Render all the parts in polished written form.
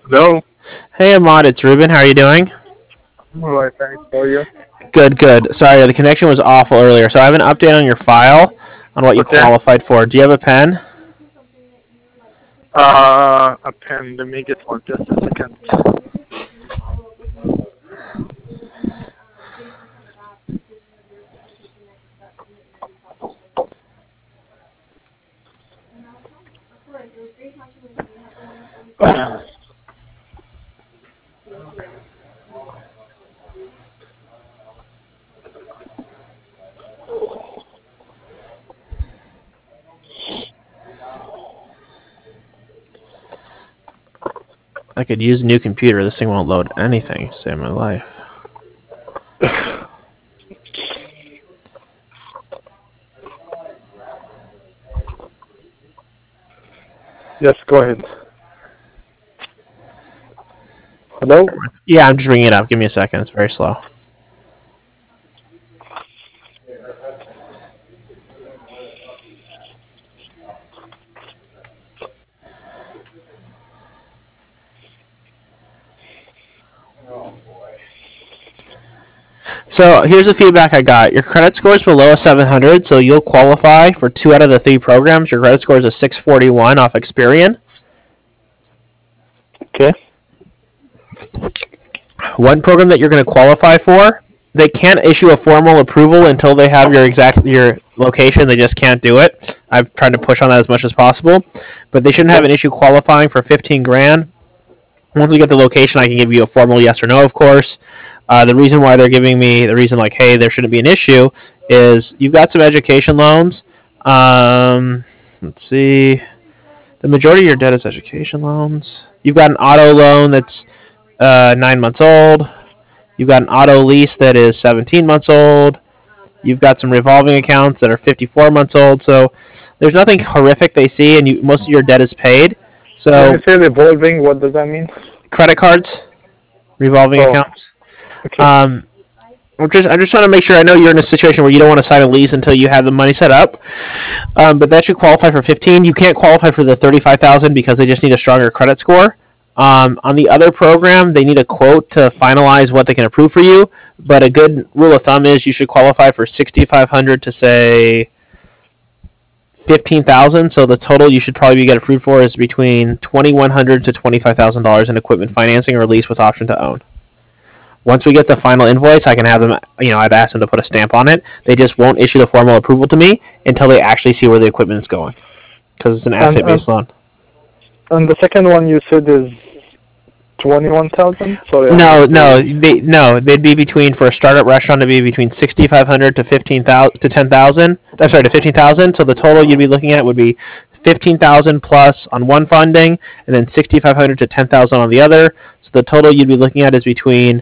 Hello. Hey Ahmad, it's Ruben. How are you doing? All right, thanks. How are you? Good, good. Sorry, the connection was awful earlier. So I have an update on your file on what you Okay. qualified for. Do you have a pen? A pen. Let me get one. Just a second. I could use a new computer. This thing won't load anything. Save my life. Yes, go ahead. Hello. Yeah, I'm just bringing it up. Give me a second. It's very slow. So here's the feedback I got. Your credit score is below a 700, so you'll qualify for 2 out of the 3 programs. Your credit score is a 641 off Experian. Okay. One program that you're going to qualify for, they can't issue a formal approval until they have your location. They just can't do it. I've tried to push on that as much as possible, but they shouldn't have an issue qualifying for 15 grand. Once we get the location, I can give you a formal yes or no, of course. The reason why they're giving me the reason like, hey, there shouldn't be an issue, is you've got some education loans. Let's see. The majority of your debt is education loans. You've got an auto loan that's 9 months old. You've got an auto lease that is 17 months old. You've got some revolving accounts that are 54 months old. So there's nothing horrific they see, and most of your debt is paid. When So you say revolving, what does that mean? credit cards, revolving Oh, accounts. okay. Um, I'm just trying to make sure. I know you're in a situation where you don't want to sign a lease until you have the money set up. But that should qualify for 15. You can't qualify for the 35,000 because they just need a stronger credit score. On the other program, they need a quote to finalize what they can approve for you. But a good rule of thumb is you should qualify for 6,500 to say 15,000. So the total you should probably get approved for is between 2,100 to $25,000 in equipment financing or lease with option to own. Once we get the final invoice, I can have them. I've asked them to put a stamp on it. They just won't issue the formal approval to me until they actually see where the equipment is going, because it's an asset-based loan. And the second one you said is 21,000. Sorry. They'd be between, for a startup restaurant, to be between 6,500 to 15,000 to 10,000. I'm sorry, to 15,000. So the total you'd be looking at would be 15,000 plus on one funding, and then 6,500 to 10,000 on the other. So the total you'd be looking at is between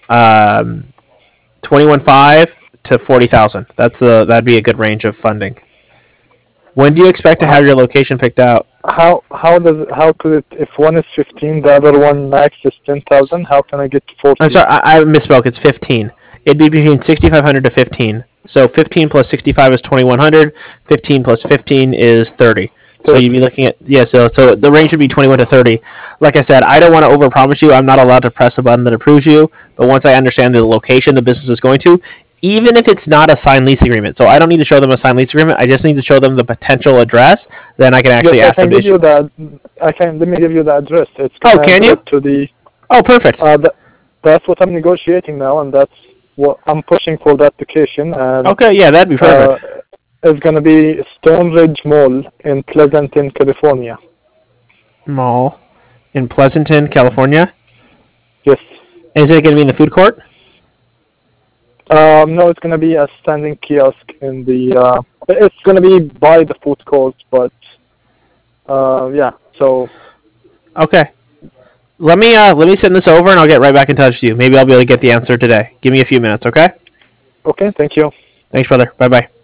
21,500 to 40,000. That'd be a good range of funding. When do you expect to have your location picked out? How could it, if one is 15, the other one max is 10,000? How can I get to 40? I'm sorry, I misspoke. It's 15. It'd be between 6,500 to 15. So 15 plus 65 is 2,100. 15 plus 15 is 30. So you'd be looking at, yeah. So the range would be 21 to 30. Like I said, I don't want to overpromise you. I'm not allowed to press a button that approves you. But once I understand the location the business is going to, even if it's not a signed lease agreement, so I don't need to show them a signed lease agreement. I just need to show them the potential address. Then I can actually ask them to issue. Let me give you the address. It's can you? To the. Oh, perfect. That's what I'm negotiating now, and that's what I'm pushing for, the application. And, okay, yeah, that'd be perfect. It's going to be Stone Ridge Mall in Pleasanton, California. Mall in Pleasanton, California? Yes. Is it going to be in the food court? No, it's going to be a standing kiosk in the. It's going to be by the food court, but yeah. So. Okay. Let me send this over, and I'll get right back in touch with you. Maybe I'll be able to get the answer today. Give me a few minutes, okay? Okay. Thank you. Thanks, brother. Bye bye.